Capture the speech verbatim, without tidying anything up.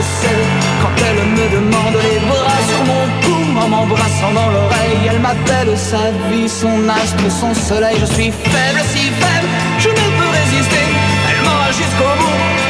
sais. Quand elle me demande les bras sur mon cou, en m'embrassant dans l'oreille, elle m'appelle sa vie, son astre, son soleil. Je suis faible, si faible, je ne peux résister. Elle m'aura jusqu'au bout.